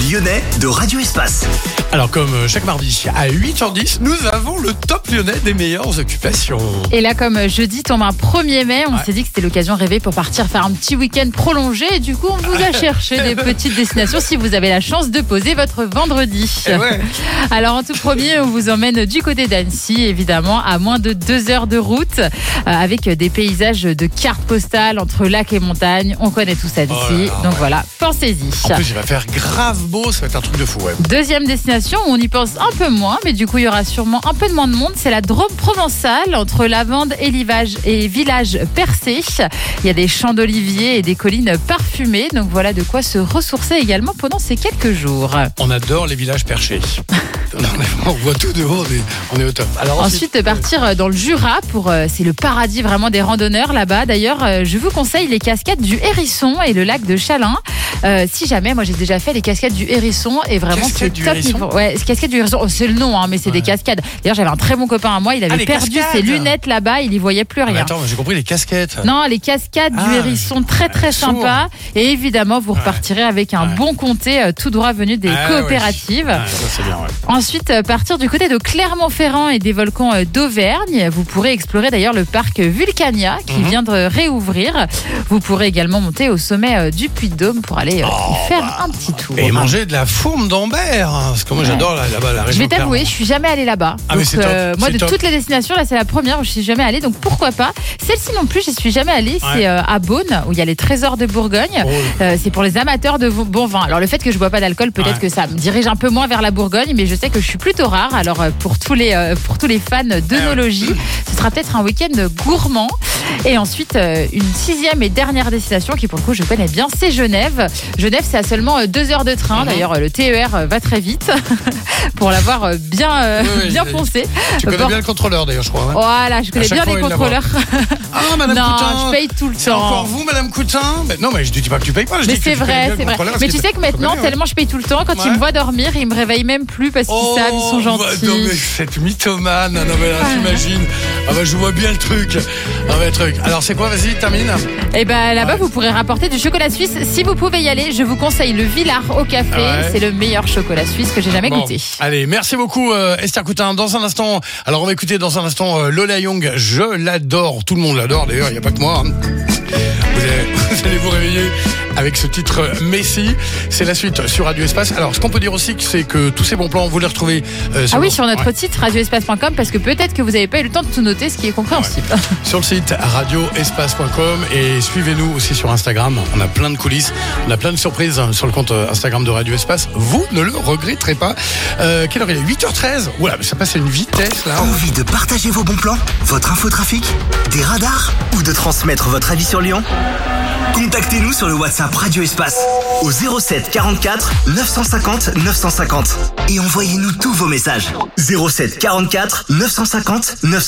lyonnais de Radio Espace. Alors comme chaque mardi à 8h10, nous avons le top lyonnais des meilleures occupations. Et là, comme jeudi tombe un 1er mai, on s'est dit que c'était l'occasion rêvée pour partir faire un petit week-end prolongé. Et du coup, on vous a cherché des petites destinations si vous avez la chance de poser votre vendredi. Ouais. Alors en tout premier, on vous emmène du côté d'Annecy, évidemment, à moins de 2 heures de route, avec des paysages de cartes postales entre lacs et montagnes. On connaît tout ça d'ici, Oh là là, donc ouais. voilà, pensez-y. En plus, il va faire grave beau, ça va être un truc de fou. Ouais. Deuxième destination où on y pense un peu moins, mais du coup il y aura sûrement un peu de moins de monde, c'est la Drôme provençale, entre Lavande et village percé. Il y a des champs d'oliviers et des collines parfumées, donc voilà de quoi se ressourcer également pendant ces quelques jours. On adore les villages perchés. On voit tout de haut, on est au top. Alors Ensuite, partir dans le Jura, c'est le paradis vraiment des randonneurs là-bas. D'ailleurs, je vous conseille les cascades du Hérisson et le lac de Chalin. Si jamais, moi j'ai déjà fait les cascades du Hérisson et vraiment Cascades c'est du top Hérisson niveau. Ouais, cascades du Hérisson, c'est le nom, mais c'est des cascades. D'ailleurs, j'avais un très bon copain à moi, il avait les perdu cascades. ses lunettes là-bas, il y voyait plus Mais rien. attends, j'ai compris les casquettes. Non, les cascades du Hérisson, très très sourd. sympa. Et évidemment, vous repartirez avec un bon comté tout droit venu des coopératives. Ouais. Ça c'est bien, ouais. Ensuite, partir du côté de Clermont-Ferrand et des volcans d'Auvergne. Vous pourrez explorer d'ailleurs le parc Vulcania qui vient de réouvrir. Vous pourrez également monter au sommet du Puy-de-Dôme pour aller y faire un petit tour. Et manger de la fourme d'Ambert, parce que moi j'adore là-bas la région. Je vais de Clermont. t'avouer, je suis jamais allée là-bas. Ah, mais Donc, c'est top, moi, c'est de top. toutes les destinations, là, c'est la première où je suis jamais allée. Donc pourquoi pas. Celle-ci non plus, je suis jamais allée. C'est à Beaune, où il y a les trésors de Bourgogne. C'est pour les amateurs de bon vin. Alors le fait que je bois pas d'alcool, peut-être que ça me dirige un peu moins vers la Bourgogne, mais je sais que je suis plutôt rare. Alors pour tous les fans d'œnologie, ce sera peut-être un week-end gourmand. Et ensuite, une 6e et dernière destination qui pour le coup je connais bien, c'est Genève. Genève, c'est à seulement 2 heures de train. D'ailleurs, le TER va très vite pour l'avoir bien foncé. Tu connais bien le contrôleur d'ailleurs, je crois. Ouais. Voilà, je connais À chaque bien fois, les il la contrôleurs. Ah, Madame Non, Coutin. je paye tout le C'est temps. encore vous, Madame Coutin? Non, mais je dis pas que tu payes pas. Je Mais dis que c'est tu connais vrai, bien le c'est vrai. contrôleur, Mais parce tu sais que maintenant, connais, ouais. tellement je paye tout le temps, quand ils me voient dormir, ils me réveillent même plus parce qu'ils savent, ils sont gentils. Non, mais cette mythomane. Non, mais là, t'imagines. Ah, bah, je vois bien le truc. Ah, bah, le truc. Alors, c'est quoi? Vas-y, termine. Et ben là-bas, vous pourrez rapporter du chocolat suisse. Si vous pouvez y aller, je vous conseille le Villard au café. Ouais. C'est le meilleur chocolat suisse que j'ai jamais goûté. Allez, merci beaucoup Esther Coutin. Dans un instant, alors on va écouter dans un instant Lola Young. Je l'adore, tout le monde l'adore d'ailleurs, il n'y a pas que moi. Vous allez vous réveiller avec ce titre Messi. C'est la suite sur Radio Espace. Alors, ce qu'on peut dire aussi, c'est que tous ces bons plans, vous les retrouvez sur notre site radioespace.com, parce que peut-être que vous n'avez pas eu le temps de tout noter, ce qui est compréhensible. Sur le site radioespace.com et suivez-nous aussi sur Instagram. On a plein de coulisses, on a plein de surprises sur le compte Instagram de Radio Espace. Vous ne le regretterez pas. Quelle heure il est? 8h13. Oula, ça passe à une vitesse là. Envie de partager vos bons plans, votre infotrafic, des radars ou de transmettre votre avis sur Lyon? Contactez-nous sur le WhatsApp Radio Espace au 07 44 950 950 et envoyez-nous tous vos messages. 07 44 950 950.